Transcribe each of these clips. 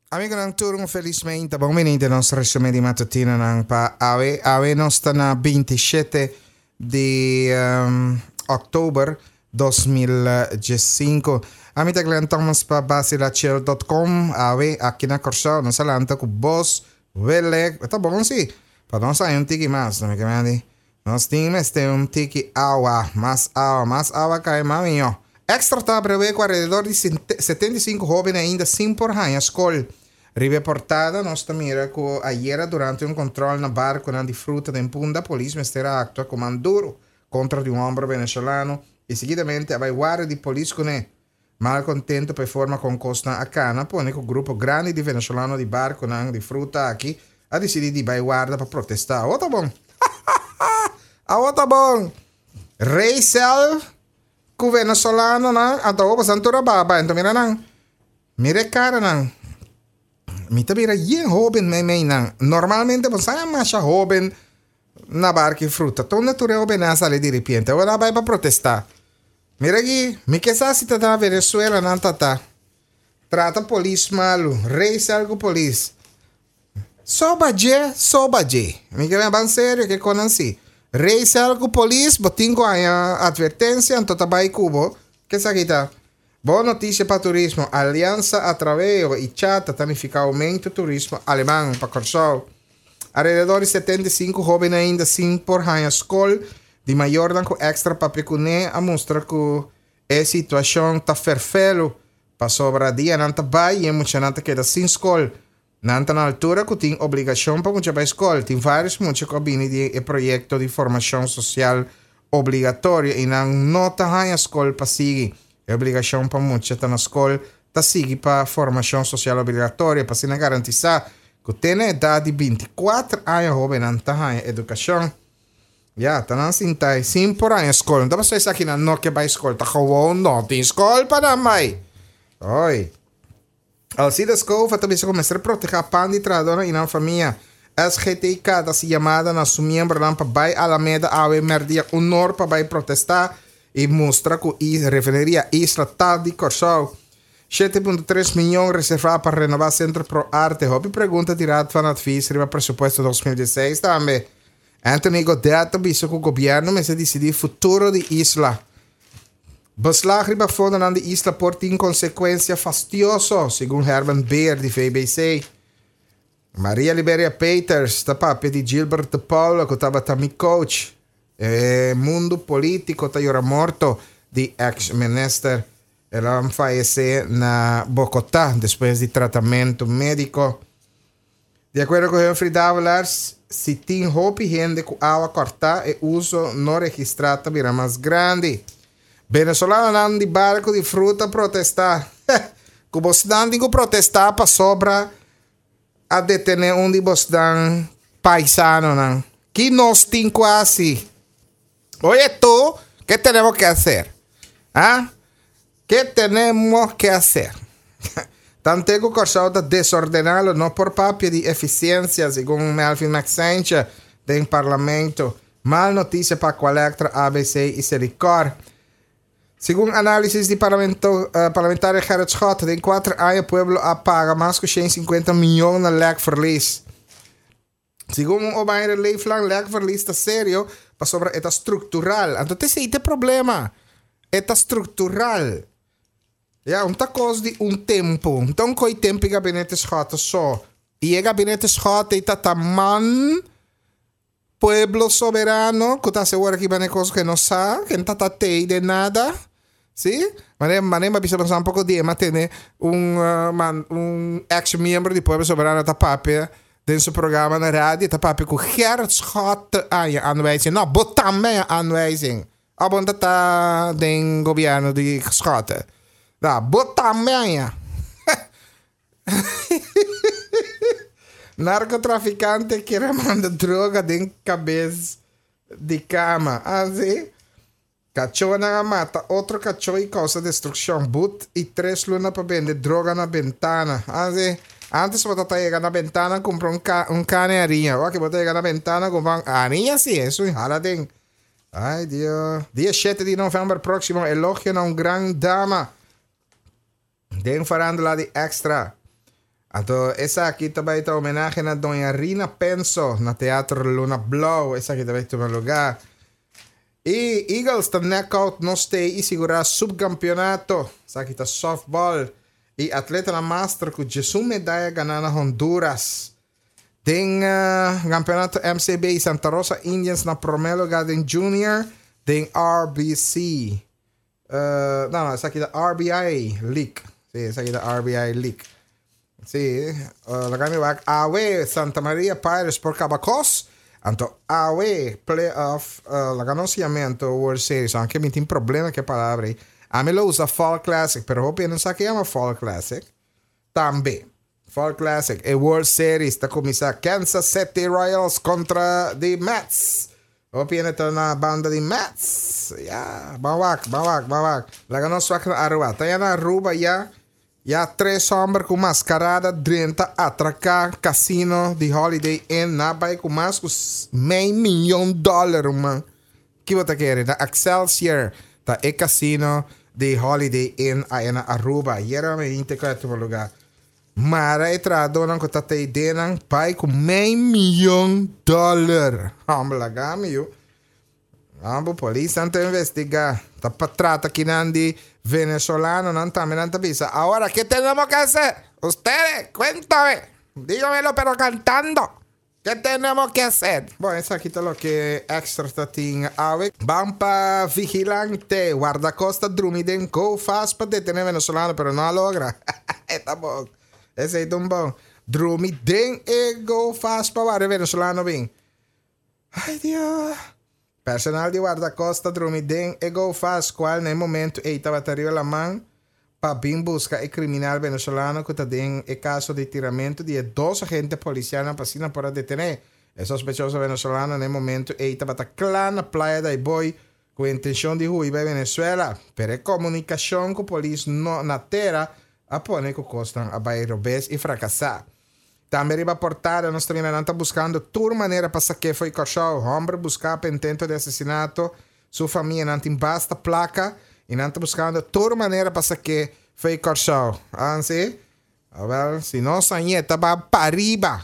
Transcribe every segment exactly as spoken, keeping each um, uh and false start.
Amigo ng turong felizmente, benvenuti al nostro resume di mattutina ng pa ave. Ave nostra na ventisette di um, oktober duemilacinque. Amita glantang mas pa basilachel dot com ave aqui na Corsao, na salanta com boss, wele, tá bom sim. Para nós sair um tiki mais, não me cambiando. Nós temos um tiki awa, mais awa, mais awa cai maminho. Extra tá prevê com alrededor de setenta e cinco jovens ainda sem por a escola. Riportada, nós também que ayer durante um controle na barco na de fruta de Punda, a polícia estava atua comando duro contra um homem venezuelano e seguidamente a guarda de polícia com ele. Mal contento per forma con costa a cana, pone que o grupo grande de venezuelano de barco na de fruta aqui a decidir de vai guarda para protestar. Oh, tá bom. Ah, oh, tá bom. Rei Sel ku venezuelano na atau basantura baba então mira nang mire cara nang mita mira yen joven me me nang normalmente você é mais joven na barca e fruta então natureza joven a sair de repente agora vai para protestar mira aqui me que sa cita da Venezuela não tata trata polícia malu rei salgo polícia sobaje sobaje me que é bem sério que conheci rei salgo polícia botingo a advertência então tá vai cubo que sa kita boa notícia para turismo. Aliança Atraveo e Chata tanifica aumento do turismo alemão para Corsau. Alrededor de setenta e cinco jovens ainda sem por a escola, de maior do que extra para pecuné, a mostrar que a situação está ferfelo. Para sobra dia, não está bem e muita gente queda sem escola. Não está na altura que tem obrigação para muita escola. Tem vários muitos cabines de projeto de formação social obrigatória e não está a escola para seguir. É obrigação para muitos estar na escola, tá seguir para a formação social obrigatória, para se garantizar que tem a idade de vinte e quatro anos, jovem, não está na educação. Já, tá na cinta, sim por aí a escola. Não dá para sair aqui na não que vai a escola, tá com não tem escola para mai. Oi. Alcida Escova também se começar a proteger a pan de tradona e na família. S G T K da se chamada na sua membro para vai Alameda a merdia honor para vai protestar. E mostra que a refineria Isla Tal de Corsau sete vírgula três milhões reservado para renovar Centro Pro Arte. Hobby pergunta tirada para a FIS, para presupuesto dois mil e dezesseis também. Anthony Godet disse que o governo vai decidir o futuro da isla. Beslag riba fundo na isla por ter consequência fastidiosa, segundo Herman Beer, de V B C. Maria Liberia Peters, da papi de Gilbert de Paula, que estava também coach. Eh, mundo político está agora morto de ex-minister. Ela faleceu na Bogotá depois de tratamento médico. De acordo com o Humphrey Davalas, se tem roupa e gente com água cortada e uso não registrado virá mais grande. Venezuelano andam de barco de fruta protestar. Que você não tem que protestar para sobra a detener um de vocês paisano. Não. Que nós temos quase. Oye tú, ¿qué tenemos que hacer? ¿Ah? ¿Qué tenemos que hacer? Tanto que Corsau está desordenado, no por papel de eficiencia, según Melvin Maxence, del Parlamento. Mal noticia para colecta A B C y Celicor. Según análisis de parlamento, uh, parlamentario Gerrit Schott, en cuatro años el pueblo paga más que ciento cincuenta millones de lekverlies. Según o bij de leeflang lekverlies está serio, para sobre eta estructural. Entonces, esse é o problema. Eta estructural. Ja, um coisa de um tempo. Então, coi tempo e gabinete schota só. E o gabinete schota é tataman pueblo soberano, que está seguro que vai coisa que não sabe, que não está tei de nada. Sim? Mas nem vai precisar pensar um pouco de, mas tem um, uh, man, um ex-membro do pueblo soberano da papel. Deze programma na radio, dat heb ik ook Gerrit Schott aan je aanwijzing. Nou, botam mij aanwijzing. Abon dat den governo die geschoten. Nou, botam mij. Narcotraficante que manda droga dentro da cabeça de cama. Assim, cachorro na mata, outro cachorro e causa destruição. But e três lunas para vender droga na ventana. Assim. Antes você llegar na ventana comprar um, ca um cane arinha. Agora que você llegar na ventana comprar arinha, sim, isso é jaladinho. Ai, Deus. dia sete de novembro próximo, elogio a uma grande dama. Den farándola de extra. Ato, essa aqui também está homenagem a Dona Rina Penso, na Teatro Luna Blow. Essa aqui também está no lugar. E Eagles está knockout, não stay e segurar subcampeonato. Essa aqui está softball. E atleta na master com Jesus medalha ganhando Honduras. Tem uh, campeonato M C B Santa Rosa Indians na Promelo Garden Junior. Tem R B C. Uh, não, não, essa aqui é da R B I League. Sim, essa aqui é da R B I League. Sim, uh, la kami A W Santa Maria Pirates por Cabacos. Anto A W Playoff, uh, la anunciamento World Series. Anche mi tem problema che palavra. A me lo usa Fall Classic, pero hope non sa che chiama Fall Classic. Tambe. Fall Classic e World Series sta cominciando Kansas City Royals contra the Mets. Hope yun ito na banda di Mets. Yeah, bawak, bawak, bawak. Laga no swak na Aruba. Taya na Aruba ya. Ya tres hombres com mascarada dentro atracar casino de Holiday Inn na bay com mais de meio milhão de dólares, man. Que você quer? Na Excelsior, tá e casino de Holiday Inn aí na Aruba. E era me integrado no lugar. Mara entrado não que tá te denang pai com meio milhão de dólares. Hamblagami eu. Ambo polícia anta investigar. Tá para trata aqui nandi venezolano não tá me não tá pisa. Ahora qué tenemos que hacer? Ustedes, cuéntame. Dígamelo pero cantando. ¿Qué tenemos que hacer? Bom, essa aqui tá lo que extra tá tinha ave. Vamos para vigilante. Guarda-costa Drumiden go fast para detener venezolano, pero no logra. Tá bom. Esse aí tão bom. Drumiden e go fast para o venezolano bem. Ai, Deus. Personal de guarda-costa Drumiden e go fast qual no momento e estava arriba la mão para bem buscar o criminal venezolano que tem o caso de tiramento de dois agentes policiais na piscina para detener. O sospechoso venezolano no momento e estava lá na praia da Boy com a intenção de huir para Venezuela. Pero a comunicação com a polícia na terra a pone que costam a bairro bes e fracassar. Também riba portada, nós também não está buscando toda maneira para saber que foi cachorro. Homem buscar para intento de assassinato, sua família não tem basta placa e não está buscando toda maneira para saber que foi cachorro. Assim, well, se não sair, estava para arriba.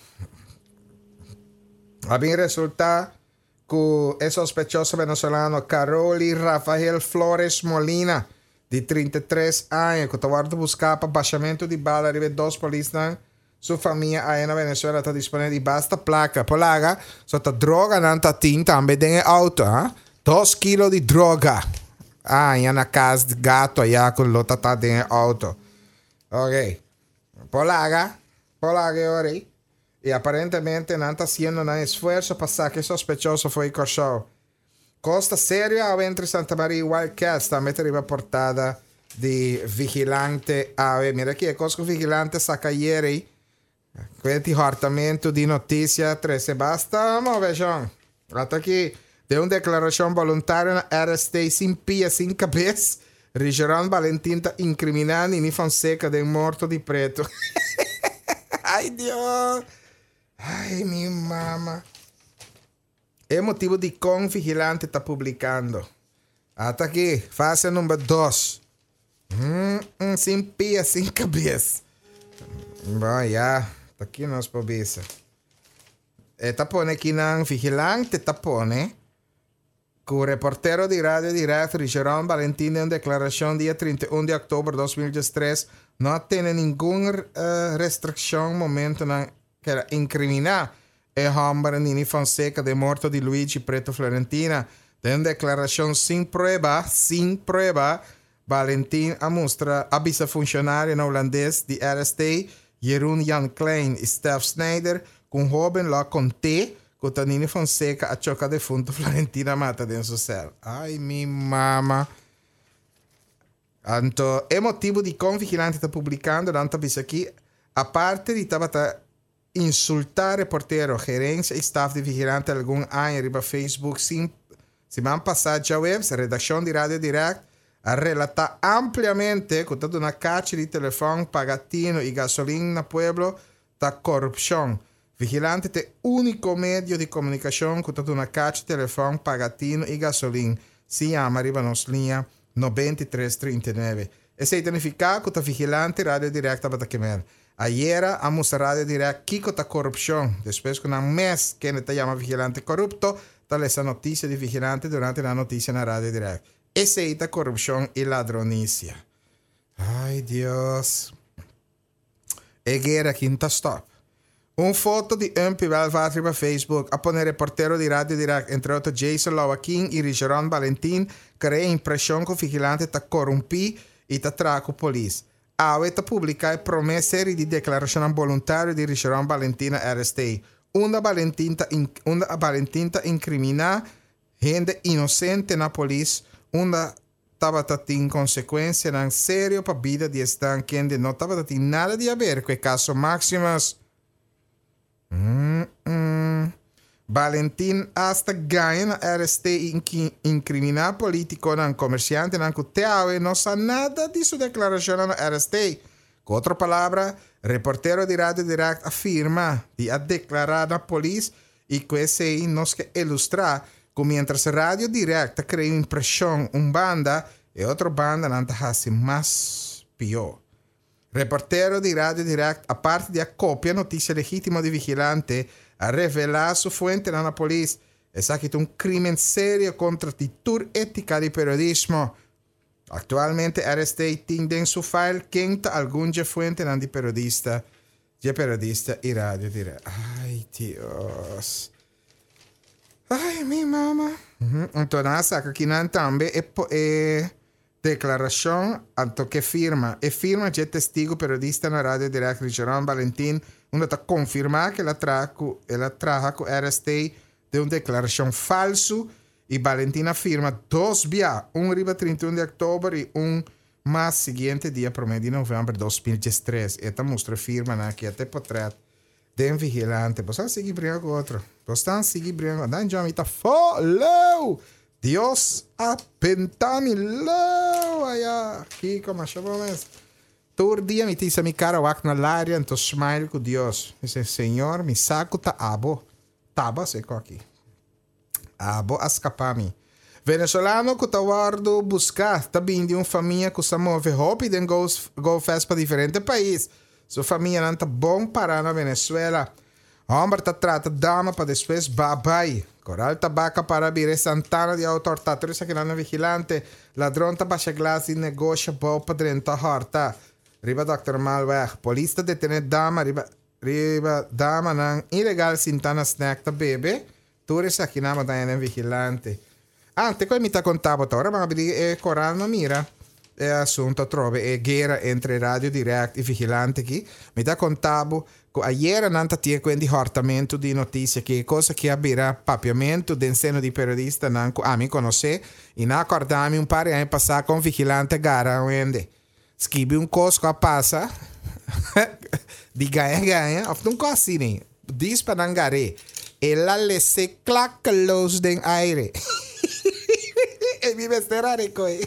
A bem resulta que o sospechoso venezolano Caroli Rafael Flores Molina, de trinta e três anos, que estava buscar para baixamento de bala, arriba dois polícias. Sua família aí na Venezuela está disponível de basta placa. Polaga, só tá droga não tá tinta, também tem auto, hein? Dois quilos de droga. Ah, e na casa de gato aí com lota tá dentro auto. Ok. Polaga, Polaga agora aí. E aparentemente não está fazendo nenhum esforço para saber que sospechoso foi cachorro. Costa séria ao entre Santa Maria e Wildcats também teve portada de vigilante. Ah, mira aqui, é coisa que o vigilante saca ieri. Questi hortamento di notizia treze basta, mo vejam. Até aqui, de uma declaração voluntária na R S T sem pia, sem cabeça, Rigeron Valentim está incriminando Nini Fonseca de morto de preto. Ai, Deus! Ai, minha mama. É motivo de com vigilante está publicando. Até aqui, fase número dois. Hum, hum, sem pia, sem cabeça. Bom, já. Tá aqui nós pobisa. E tapone aqui na vigilante tapone. Que o reportero de rádio direto Rigeron Valentim em declaração dia trinta e um de outubro de dois mil e dezesseis não tem nenhuma uh, restrição momento na que era incriminar e homem Nini Fonseca de morto de Luigi Preto Florentina. Tem declaração sem prova, sem prova. Valentim a mostra avisa funcionário na holandês de R S T Jeroen Jan Klein e Steph Snyder com jovem lá com T com Nini Fonseca a choca defunto Florentina mata dentro do céu. Ai, minha mama. Então, é motivo de como vigilante está publicando, não está visto aqui, a parte de estava insultar reportero, gerência e staff de vigilante algum ano riba Facebook, sim, semana passada já web, a redação de Rádio Direct, a relatar ampliamente que toda uma caixa de telefone, pagatino e gasolina no pueblo, da corrupção. Vigilante é o único meio de comunicação com toda uma caixa de telefone, pagatino e gasolina. Se chama riba nos linha noventa e três trinta e nove. Esse identificado que o vigilante Rádio Direct para queimar. Ayer a Radio Direct Kiko ta corrupción. Después con un mes que te llama vigilante corrupto, tal esa noticia de vigilante durante la noticia en la Radio Direct. Esa es la corrupción y ladronicia. Ay, Dios. Egera quinta stop. Un foto di un pivelvatri per Facebook a poner reportero di Radio Direct, entre otros Jason Lowakin e Rigeron Valentin, crea impressione che vigilante ta corrompi e ta traco police. Avete pubblicato promesse di dichiarazione volontaria di Rigeron Valentina R S T. Una Valentina, in, una Valentina incrimina gente innocente na police, una tabatati in conseguenza in serio per vita di stan che non tabatati nada di avere quel caso Maximus. Mm-mm. Valentin hasta ganha na R S T in criminal politico nan comerciante nan cuteawe non sa nada di sua declarazione na R S T. Con altra palavra, reportero di Radio Direct afirma di a declarar na police e questo nos que illustra como mientras Radio Direct crea impresión un banda e outra banda não hace mais pior. Reportero di Radio Direct, a parte di copia notizia legittima di vigilante, a revelar su fuente na police. Es aquí un crimen serio contra titur ética di periodismo. Actualmente R S T tiene en su file quinta algún fuente nan di periodista, di periodista y Radio Direct. Ay, Dios. Ay, mi mamá. Uh-huh. Entonces, aquí nan también es eh, declaración anto que firma. E firma de testigo periodista na Radio Direct, Rigeron Valentin, onde está confirmar que ela trajo, ela traja com R S T de uma declaração falso e Valentina afirma dois dias, um riba trinta e um de outubro e um mais seguinte dia, promedio de novembro de dois mil e três. Esta mostra firma na que até portrait de um vigilante. Você seguir brincando com outro. Você seguir brincando. Dan já me está follow. Dios apentami low. Aí, aqui como chamamos. Todo dia me diz a minha cara wak na lária, então smile com Deus. Dice, Senhor, me saco ta abo. Taba seco aqui. Abo ascapami. Venezuelano que tá guardo buscar, tá vindo de uma família que se move rápido e go, go fast para diferentes países. Sua família não tá bom para na Venezuela. Homem tá trata dama para depois babai. Coral tabaca para vir Santana de autoridades aqui na vigilante. Ladrão tá baixa glass e negócio bom para dentro da horta. Riba doutor Malweg. Polícia detém dama riba riba dama nang ilegal sintana snack ta bebe. Turis aqui na madaiana vigilante. Ante quel mi ta contavo ora ma abili e coral no mira. E assunto trove e guerra entre Radio Direct e vigilante aqui. Mi ta contavo que ayer nanta tinha quindi hortamento di notizie che cosa che abira papiamento del seno di periodista nanco a mi conosce in accordami un pare anni passare con vigilante gara wende. Scrivi un cosco a passa di ganha ganha of un cosini dis panangare e la lesse clac los den aire e mi mesterare coi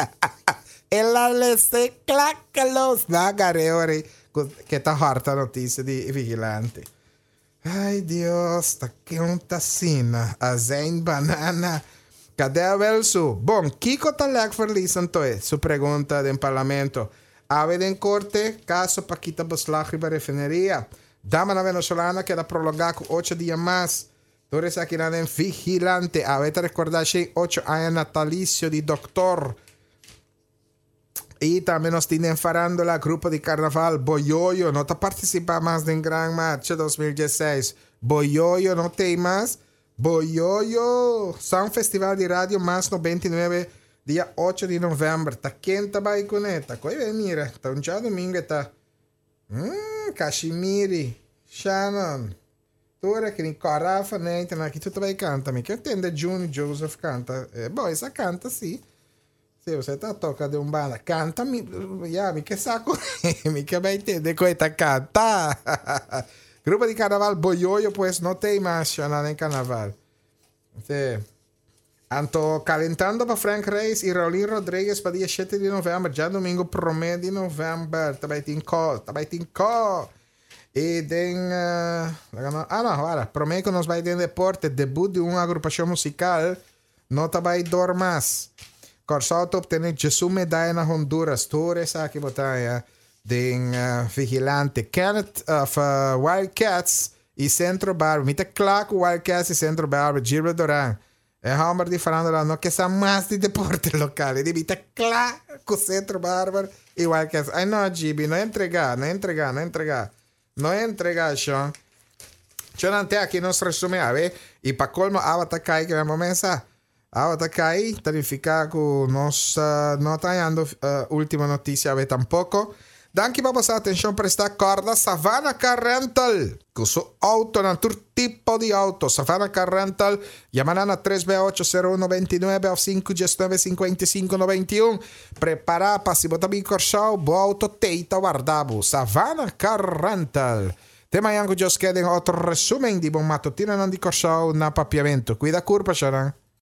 e la lesse clac los nagare ore che ta harta notizia di vigilante. Ai Dios, sta che un tassina azein banana. Cadê a Velsu? Bom, Kiko tá leg verliezen toe. Su pergunta del parlamento. Ave den corte, caso Paquita Boslach riba refineria. Dama na venezolana que da prolongar com oito dias mais. Torres aqui na den vigilante. Ave te recordar che oito anos natalicio di doctor. E também nós temos farandola, grupo de carnaval, Boyoyo, não está participando mais do Gran Marcha dois mil e dezesseis. Boyoyo não tem mais. Boyoyo, São Festival de Rádio mais noventa e nove, dia oito de novembro. Tá quente vai com ela. Coi mira, tá um dia domingo está. Hum, Cachimiri, Shannon. Tora que nem Carafa, né? Então aqui tu vai cantar, me que entende Juni Joseph canta. É bom, essa canta sim. Se você tá tocando um banda, canta, mi, yeah, mi que saco, mi que vai entender coisa canta. Grupo de carnaval Boyoyo, pues não tem mais nada em carnaval. Então, anto calentando para Frank Reis e Raulín Rodrigues para dia sete de novembro, já domingo promedio de novembro, também tem call, também tem call. E tem, uh, ah não, agora, prometo que nós vai ter deporte, debut de uma agrupação musical, não também dormas. Corsauto obteve Jesus medalha na Honduras. Torres aqui botar den uh, vigilante Kenneth of uh, Wildcats e Centro Barber. Mita claro Wildcats e Centro Barber, Gilbert Duran. É hammer de falando lá, não que essa mais de deporte local. Ele mita claro com Centro Barber e Wildcats. Ai não, Gibi, não entregar, não entregar, não entregar. Não entregar, Sean. Sean, até aqui nos resume, a ver. E para colmo, a tá cai que vamos pensar. A tá cai, tarificar com nós, uh, não tá dando uh, última notícia, a ver, tampouco. Danke para passar atenção para esta corda Savannah Car Rental. Com seu auto, na todo tipo de auto. Savannah Car Rental. Llamará na três B oito zero um nove nove ou cinco um nove cinco cinco nove um. Prepara para se botar bem corchão. Boa auto teita guardado. Savannah Car Rental. Tema yang que just quedem outro resumen de bom matutino não de corchão na papiamento. Cuida curva, Sharon.